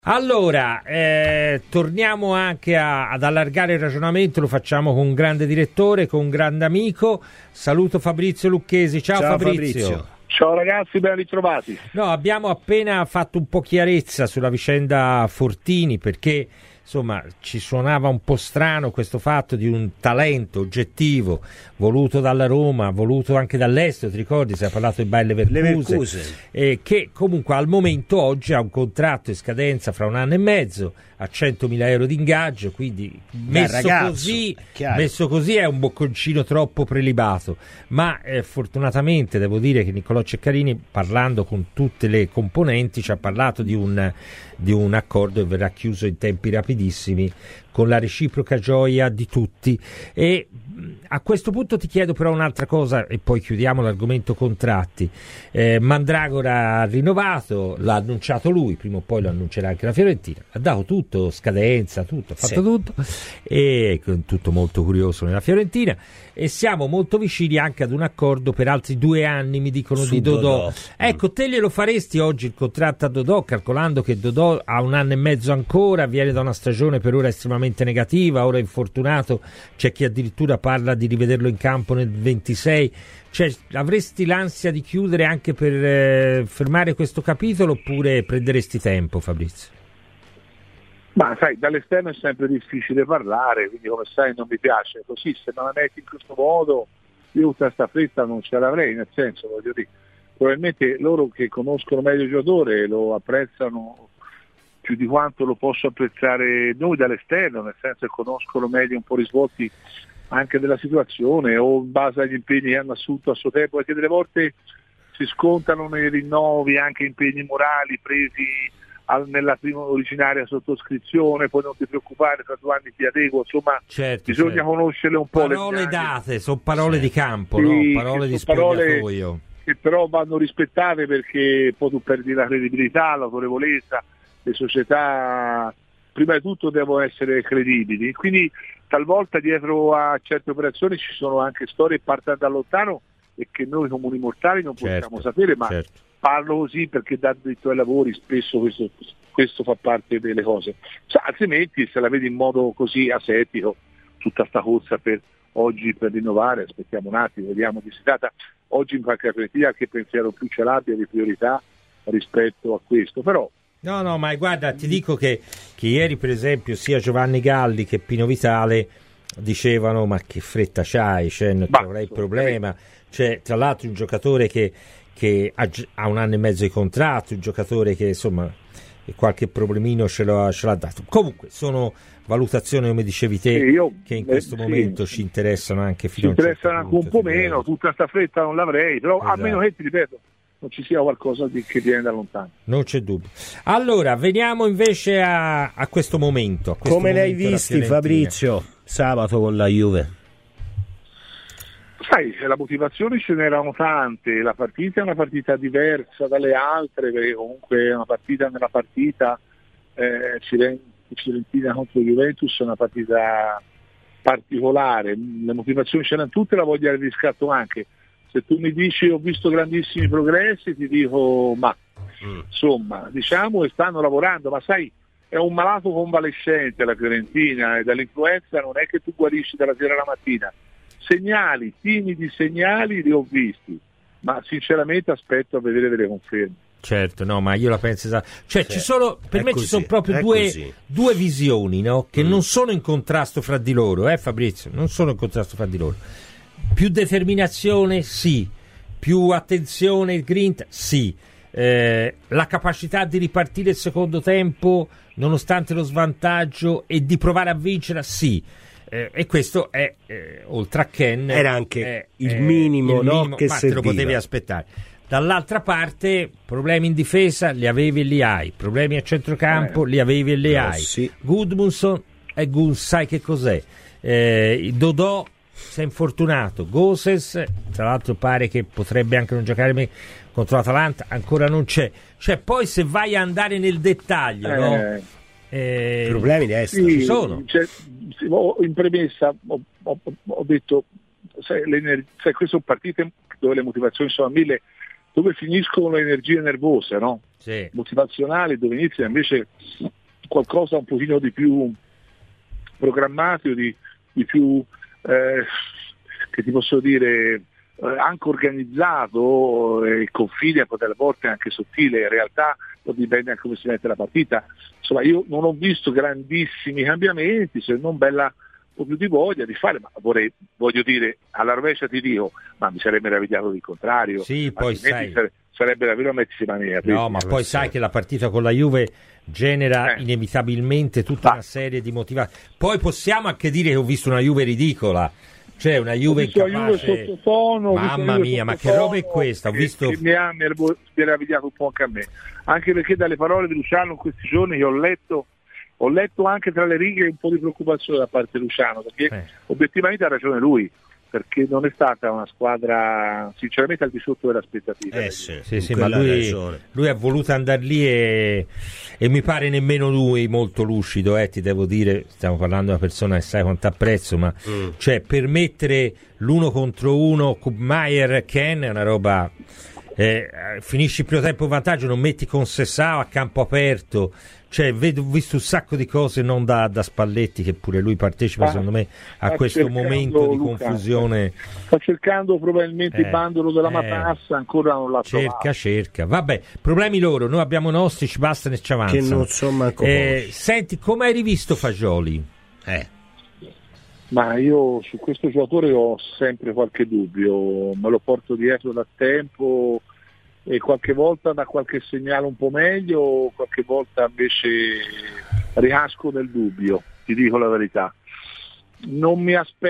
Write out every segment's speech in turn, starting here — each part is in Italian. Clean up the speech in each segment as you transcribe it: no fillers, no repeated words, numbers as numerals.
Allora, torniamo anche ad allargare il ragionamento, lo facciamo con un grande direttore, con un grande amico. Saluto Fabrizio Lucchesi. Ciao Fabrizio. Ciao ragazzi, ben ritrovati. No, abbiamo appena fatto un po' chiarezza sulla vicenda Fortini, perché insomma ci suonava un po' strano questo fatto di un talento oggettivo voluto dalla Roma, voluto anche dall'estero, ti ricordi? Si è parlato di Bayer Leverkusen, che comunque al momento oggi ha un contratto in scadenza fra 1 anno e mezzo a 100.000 euro di ingaggio, quindi messo così è un bocconcino troppo prelibato, ma fortunatamente devo dire che Niccolò Ceccarini, parlando con tutte le componenti, ci ha parlato di un accordo che verrà chiuso in tempi rapidissimi con la reciproca gioia di tutti. E a questo punto ti chiedo però un'altra cosa e poi chiudiamo l'argomento contratti. Mandragora ha rinnovato, l'ha annunciato lui, prima o poi lo annuncerà anche la Fiorentina, ha dato tutto, scadenza, tutto, ha fatto tutto, e tutto molto curioso nella Fiorentina, e siamo molto vicini anche ad un accordo per altri 2 anni, mi dicono, di Dodò. Ecco, te glielo faresti oggi il contratto a Dodò, calcolando che Dodò ha 1 anno e mezzo ancora, viene da una stagione per ora estremamente negativa, ora è infortunato, c'è chi addirittura parla di rivederlo in campo nel 26, cioè avresti l'ansia di chiudere anche per fermare questo capitolo, oppure prenderesti tempo, Fabrizio? Ma sai, dall'esterno è sempre difficile parlare, quindi come sai non mi piace così, se non la metti in questo modo io tutta questa fretta non ce l'avrei, nel senso, voglio dire, probabilmente loro che conoscono meglio il giocatore lo apprezzano più di quanto lo posso apprezzare noi dall'esterno, nel senso che conoscono meglio un po' i risvolti anche della situazione o in base agli impegni che hanno assunto a suo tempo, perché delle volte si scontano nei rinnovi anche impegni morali presi nella prima originaria sottoscrizione, poi non ti preoccupare, tra 2 anni ti adeguo, insomma bisogna conoscerle un po'. Parole date, sono parole di campo, no? Parole di spogliatoio. Che però vanno rispettate, perché poi tu perdi la credibilità, l'autorevolezza, le società prima di tutto devono essere credibili, quindi talvolta dietro a certe operazioni ci sono anche storie che partono da lontano e che noi comuni mortali non possiamo sapere, ma parlo così perché da diritto ai lavori spesso questo fa parte delle cose, altrimenti se la vedi in modo così asettico tutta sta corsa per oggi per rinnovare, aspettiamo un attimo, vediamo di si tratta oggi in qualche partita che pensiero più ce l'abbia di priorità rispetto a questo, però No, ma guarda, ti dico che ieri per esempio sia Giovanni Galli che Pino Vitale dicevano ma che fretta c'hai, non avrei problema, cioè, tra l'altro un giocatore che ha 1 anno e mezzo di contratto, un giocatore che insomma qualche problemino ce l'ha dato. Comunque sono valutazioni, come dicevi te, che in questo momento ci interessano anche fino a un certo punto. Anche un po' meno, tutta sta fretta non l'avrei, però a meno che, ti ripeto, non ci sia qualcosa che viene da lontano. Non c'è dubbio. Allora, veniamo invece a questo momento. Come l'hai visti, Fabrizio, sabato con la Juve? Sai, la motivazione ce n'erano tante, la partita è una partita diversa dalle altre, perché comunque è una partita nella partita, Fiorentina contro Juventus è una partita particolare, le motivazioni c'erano tutte, la voglia di riscatto anche. Se tu mi dici ho visto grandissimi progressi, ti dico insomma, diciamo che stanno lavorando, ma sai, è un malato convalescente la Fiorentina, e dall'influenza non è che tu guarisci dalla sera alla mattina. Segnali, timidi segnali li ho visti, ma sinceramente aspetto a vedere delle conferme. Certo, no, ma io la penso cioè ci sono, per me ci sono proprio due visioni, no? Che non sono in contrasto fra di loro, Fabrizio, non sono in contrasto fra di loro. Più determinazione, sì, più attenzione, grinta, sì, la capacità di ripartire il secondo tempo nonostante lo svantaggio e di provare a vincere, sì. E questo è oltre a Ken era anche il minimo che ma te lo potevi aspettare. Dall'altra parte problemi in difesa li avevi e li hai, problemi a centrocampo li avevi e li hai. Gudmundsson sai che cos'è, Dodò si è infortunato, Gosens tra l'altro pare che potrebbe anche non giocare contro l'Atalanta, ancora non c'è, cioè poi se vai a andare nel dettaglio problemi di destra ci sono. In premessa ho detto, sai, queste sono partite dove le motivazioni sono a 1000, dove finiscono le energie nervose, no? Sì. Motivazionali, dove inizia invece qualcosa un pochino di più programmato, di più che ti posso dire anche organizzato, con fine a volte anche sottile, in realtà poi dipende anche come si mette la partita. Insomma, io non ho visto grandissimi cambiamenti, se non un po' più di voglia di fare, ma voglio dire, alla rovescia ti dico, ma mi sarebbe meravigliato del contrario. Sì, poi sai, sarebbe davvero mettersi mania. No, ma poi sai che la partita con la Juve genera inevitabilmente tutta una serie di motivazioni. Poi possiamo anche dire che ho visto una Juve ridicola, cioè una Juve incapace. Sottotono, mamma mia, ma che roba è questa? Ho visto che mi ha meravigliato un po' anche a me, anche perché dalle parole di Luciano in questi giorni che ho letto anche tra le righe un po' di preoccupazione da parte di Luciano, perché obiettivamente ha ragione lui, perché non è stata una squadra sinceramente al di sotto delle aspettative. Sì, ma lui ha voluto andare lì e mi pare nemmeno lui molto lucido, ti devo dire, stiamo parlando di una persona che sai quanto apprezzo, ma cioè per mettere l'uno contro uno Maier Ken è una roba, finisci il primo tempo in vantaggio, non metti con Sessao a campo aperto, cioè ho visto un sacco di cose non da Spalletti, che pure lui partecipa secondo me a questo momento di confusione. Sta cercando probabilmente il bandolo della matassa, ancora non l'ha trovato. Cerca, vabbè, problemi loro, noi abbiamo i nostri, ci bastano e ci avanzano. Che non so manco senti, come hai rivisto Fagioli? Ma io su questo giocatore ho sempre qualche dubbio, me lo porto dietro da tempo e qualche volta da qualche segnale un po' meglio, qualche volta invece ricasco nel dubbio, ti dico la verità. Non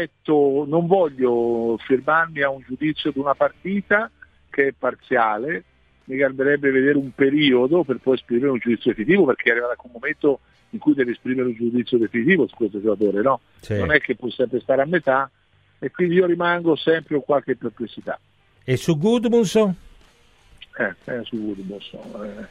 voglio fermarmi a un giudizio di una partita che è parziale, mi garberebbe vedere un periodo per poi esprimere un giudizio definitivo, perché è arrivato un momento in cui devi esprimere un giudizio definitivo su questo giocatore, no? Sì. Non è che puoi sempre stare a metà, e quindi io rimango sempre con qualche perplessità. E su Gudmundsson? Su Gudmundsson.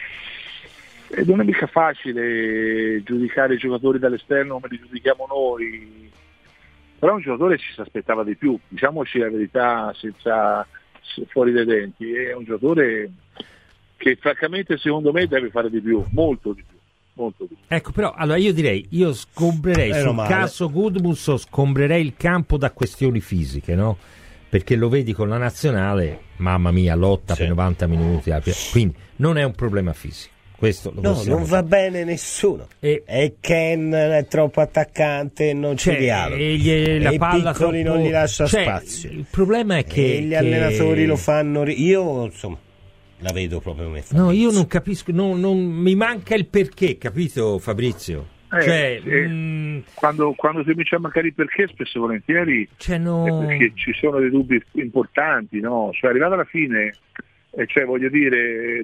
E non è mica facile giudicare i giocatori dall'esterno come li giudichiamo noi, però un giocatore ci si aspettava di più, diciamoci la verità senza fuori dai denti, è un giocatore che francamente secondo me deve fare di più, molto di più. Ecco, però allora io sgombrerei sul caso Gudmundsson, sgombrerei il campo da questioni fisiche, no? Perché lo vedi con la nazionale, mamma mia, lotta per 90 minuti, quindi non è un problema fisico. Questo lo non va bene nessuno. E Ken è troppo attaccante, non ci dialoga. E la palla piccoli non gli lascia spazio. Il problema è che gli allenatori lo fanno. Io insomma la vedo proprio come Fabrizio. No, io non capisco, non mi manca il perché, capito Fabrizio? Quando si comincia a mancare il perché, spesso e volentieri perché ci sono dei dubbi importanti, no? Cioè arrivato alla fine, voglio dire,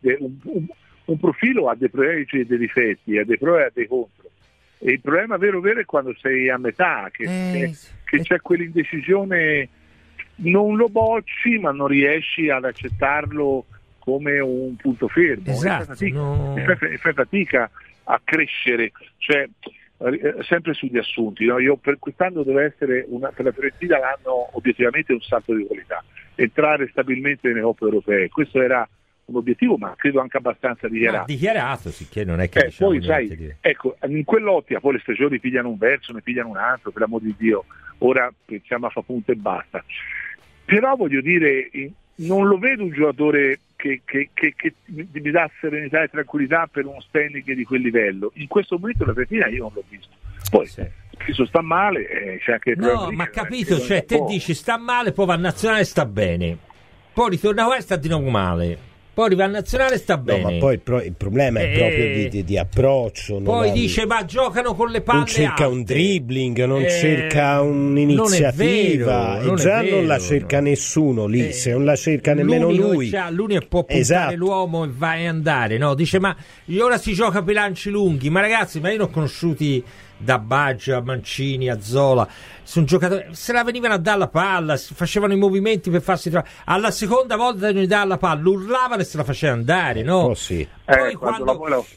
un profilo ha dei pregi e dei difetti, ha dei pro e ha dei contro, e il problema vero è quando sei a metà, che c'è quell'indecisione, non lo bocci ma non riesci ad accettarlo come un punto fermo, esatto, fai fatica a crescere, cioè sempre sugli assunti, no? Io per quest'anno deve essere per la Fiorentina l'anno obiettivamente un salto di qualità, entrare stabilmente nelle coppe europee, questo era un obiettivo, ma credo anche abbastanza dichiarato, sicché non è che poi sai, ecco, in quell'ottica poi le stagioni pigliano un verso, ne pigliano un altro, per l'amor di Dio, ora pensiamo a fa punto e basta, però voglio dire, non lo vedo un giocatore che mi dà serenità e tranquillità per uno standing di quel livello. In questo momento la Fiorentina io non l'ho visto. Poi Cristo sta male, c'è anche il no, ma capito, cioè te dici sta male, poi va a nazionale sta bene, poi ritorna qua e sta di nuovo male, poi arriva al nazionale sta bene. No, ma poi il problema è proprio di approccio. Poi dice ma giocano con le palle non cerca alte. Un dribbling, non cerca un'iniziativa, non la cerca nessuno lì, se non la cerca nemmeno lui. L'unico può puntare l'uomo e vai a andare, no? Dice ma ora si gioca per lanci lunghi, ma ragazzi, ma io ne ho conosciuti da Baggio a Mancini a Zola, sono giocatori, se la venivano a dare la palla, facevano i movimenti per farsi trovare, alla seconda volta che gli dava la palla urlavano e se la faceva andare, no? Sì. Poi quando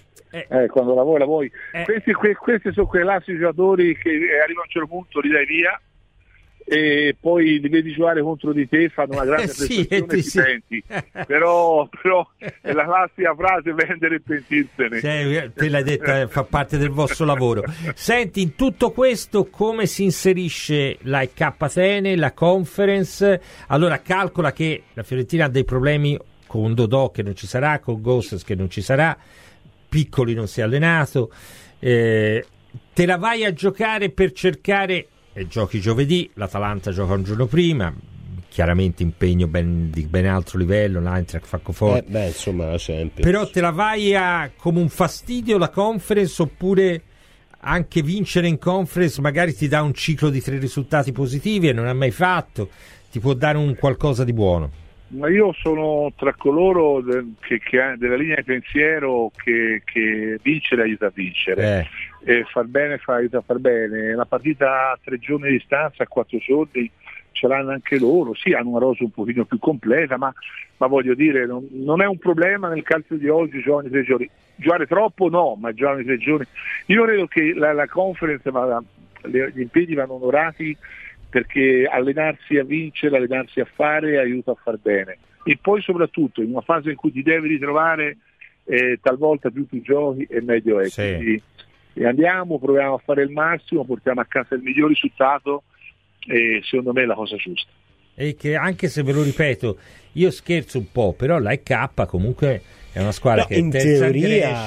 la vuoi. Questi sono quei classici giocatori che arrivano a un certo punto, li dai via e poi li vedi giocare contro di te, fanno una grande prestazione e ti penti. Però è la classica frase vendere e pentirsene. Te l'hai detta, fa parte del vostro lavoro. Senti, in tutto questo come si inserisce la EK Atene, la Conference? Allora calcola che la Fiorentina ha dei problemi con Dodò che non ci sarà, con Gosses che non ci sarà, Piccoli non si è allenato, te la vai a giocare per cercare, e giochi giovedì, l'Atalanta gioca un giorno prima, chiaramente impegno di ben alto livello, l'Eintracht Francoforte, insomma sempre. Però te la vai a come un fastidio la Conference, oppure anche vincere in Conference magari ti dà un ciclo di 3 risultati positivi e non ha mai fatto, ti può dare un qualcosa di buono? Ma io sono tra coloro che della linea di pensiero che vincere aiuta a vincere, e far bene aiuta a far bene. La partita a 3 giorni di distanza, a 4 giorni ce l'hanno anche loro, sì, hanno una rosa un pochino più completa, ma voglio dire, non è un problema nel calcio di oggi giocare 3 giorni. Giocare troppo no, ma giocare 3 giorni. Io credo che la Conference, gli impegni vanno onorati, perché allenarsi a vincere, allenarsi a fare aiuta a far bene, e poi soprattutto in una fase in cui ti devi ritrovare, talvolta più tu giochi e meglio è. Sì. Quindi andiamo, proviamo a fare il massimo, portiamo a casa il miglior risultato, e secondo me è la cosa giusta. E che anche se ve lo ripeto, io scherzo un po', però la EK comunque è una squadra che in teoria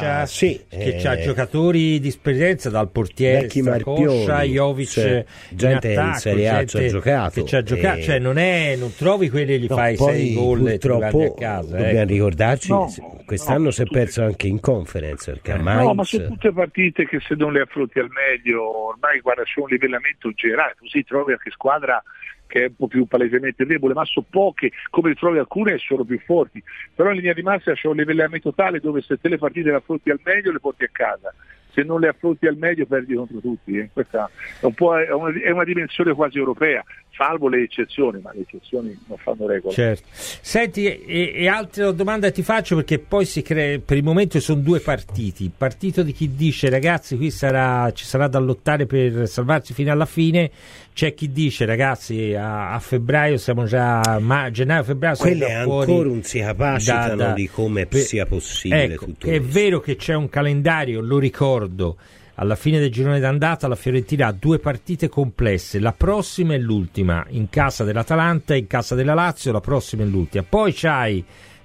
che ha giocatori di esperienza, dal portiere Strakoscia, Jovic, gente in Serie A ci ha giocato, cioè non trovi quelli che gli fai 6 gol e ti guardi a casa. Dobbiamo ricordarci quest'anno si è perso anche in Conference, perché ma sono tutte partite che se non le affronti al meglio, ormai guarda, c'è un livellamento generale, così trovi anche squadra che è un po' più palesemente debole, ma so poche, come trovi alcune sono più forti, però in linea di massima c'è un livellamento tale dove se te le partite le affronti al meglio le porti a casa, se non le affronti al meglio perdi contro tutti. Questa è un po' è una dimensione quasi europea, salvo le eccezioni, ma le eccezioni non fanno regola. Certo. Senti, e altra domanda ti faccio, perché poi si crea, per il momento sono 2 partiti, il partito di chi dice ragazzi qui ci sarà da lottare per salvarsi fino alla fine, c'è chi dice ragazzi a febbraio siamo già, gennaio-febbraio siamo quelle già fuori, ancora non si capacitano di come sia possibile, ecco, tutto è questo. vero che c'è un calendario, lo ricordo, alla fine del girone d'andata la Fiorentina ha 2 partite complesse, la prossima e l'ultima, in casa dell'Atalanta e in casa della Lazio, la prossima e l'ultima, poi c'hai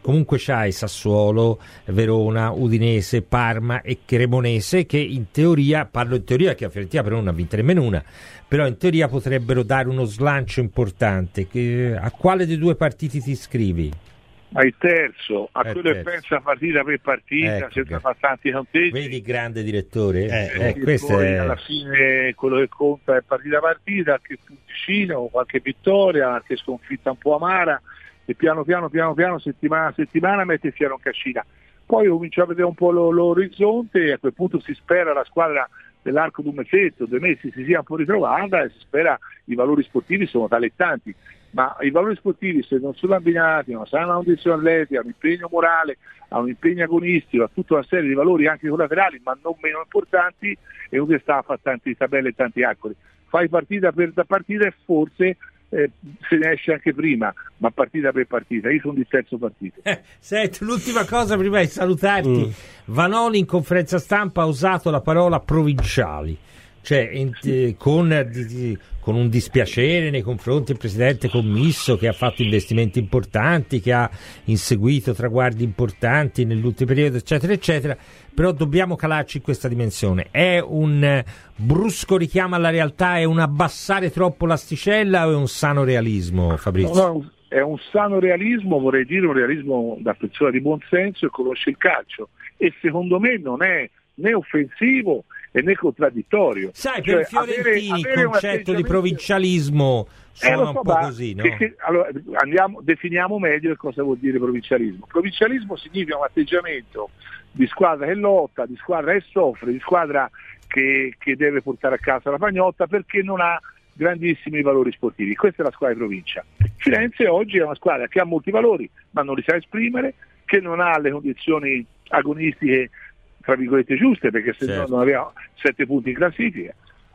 Sassuolo, Verona, Udinese, Parma e Cremonese, che in teoria, parlo in teoria che la Fiorentina però non ha vinto nemmeno una, però in teoria potrebbero dare uno slancio importante. A quale dei 2 partiti ti iscrivi? Il terzo, quello che pensa partita per partita, senza fare tanti conteggi. Vedi, grande direttore? Questo è... alla fine quello che conta è partita a partita, che punticino, qualche vittoria, qualche sconfitta un po' amara, e piano piano, settimana a settimana mette fiero in cascina. Poi comincia a vedere un po' l'orizzonte, e a quel punto si spera la squadra nell'arco di un mesetto, 2 mesi si sia un po' ritrovata, e si spera, i valori sportivi sono talentanti, ma i valori sportivi se non sono abbinati a una condizione atletica, a un impegno morale, a un impegno agonistico, a tutta una serie di valori anche collaterali ma non meno importanti, è uno che sta a fare tante tabelle e tanti calcoli. Fai partita per partita e forse se ne esce anche prima, ma partita per partita. Io sono di terzo partito. Senti, l'ultima cosa prima di salutarti. Vanoli in conferenza stampa ha usato la parola provinciali, cioè con un dispiacere nei confronti del presidente Commisso, che ha fatto investimenti importanti, che ha inseguito traguardi importanti nell'ultimo periodo, eccetera eccetera, però dobbiamo calarci in questa dimensione. È un brusco richiamo alla realtà, è un abbassare troppo l'asticella o è un sano realismo, Fabrizio? No, è un sano realismo, vorrei dire un realismo da persona di buon senso e conosce il calcio, e secondo me non è né offensivo né contraddittorio. Sai, per i fiorentini il concetto di provincialismo suona un po' così, no? Allora, definiamo meglio che cosa vuol dire provincialismo. Provincialismo significa un atteggiamento di squadra che lotta, di squadra che soffre, di squadra che deve portare a casa la pagnotta perché non ha grandissimi valori sportivi. Questa è la squadra di provincia. Firenze oggi è una squadra che ha molti valori ma non li sa esprimere, che non ha le condizioni agonistiche tra virgolette giuste, perché se no non aveva 7 punti in classifica.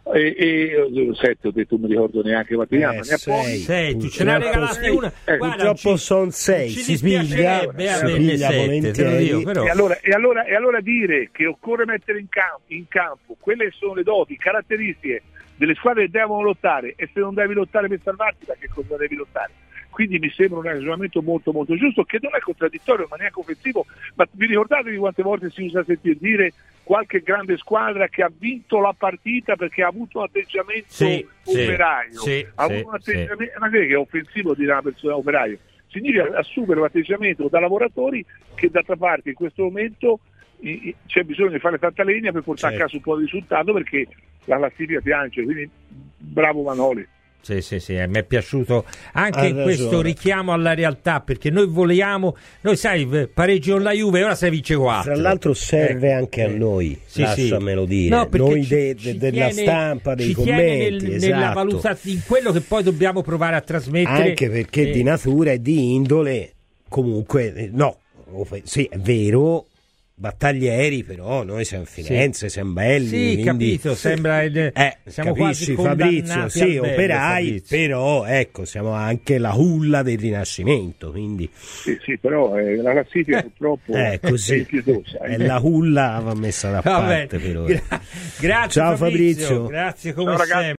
7 ho detto, non mi ricordo neanche quanti ne ha 6, tu ce ne hai regalati una. Purtroppo sono 6, si piglia volentieri. Però. E allora dire che occorre mettere in campo quelle che sono le doti, caratteristiche delle squadre che devono lottare, e se non devi lottare per salvarti, da che cosa devi lottare? Quindi mi sembra un ragionamento molto molto giusto, che non è contraddittorio ma neanche offensivo. Ma vi ricordate di quante volte si usa sentir dire qualche grande squadra che ha vinto la partita perché ha avuto un atteggiamento operaio? Ha avuto un atteggiamento, ma che è offensivo dire una persona operaio? Significa assumere un atteggiamento da lavoratori, che d'altra parte in questo momento c'è bisogno di fare tanta legna per portare a casa un po' di risultato, perché la classifica piange. Quindi bravo Vanoli. Sì, mi è piaciuto anche questo richiamo alla realtà, perché noi sai, pareggio con la Juve, ora se vince 4. Tra l'altro serve anche a noi, lasciamelo dire, no, noi della stampa, dei commenti, nella valutazione, in quello che poi dobbiamo provare a trasmettere. Anche perché di natura e di indole, comunque, sì, è vero, battaglieri, però noi siamo Firenze, siamo belli. Sì, quindi, capito, sembra siamo capisci, Fabrizio, sì, operai, però ecco, siamo anche la culla del Rinascimento, quindi sì, però la classifica purtroppo è così, è la culla va messa da parte per ora. Grazie. Ciao Fabrizio. Grazie come ciao, ragazzi. sempre.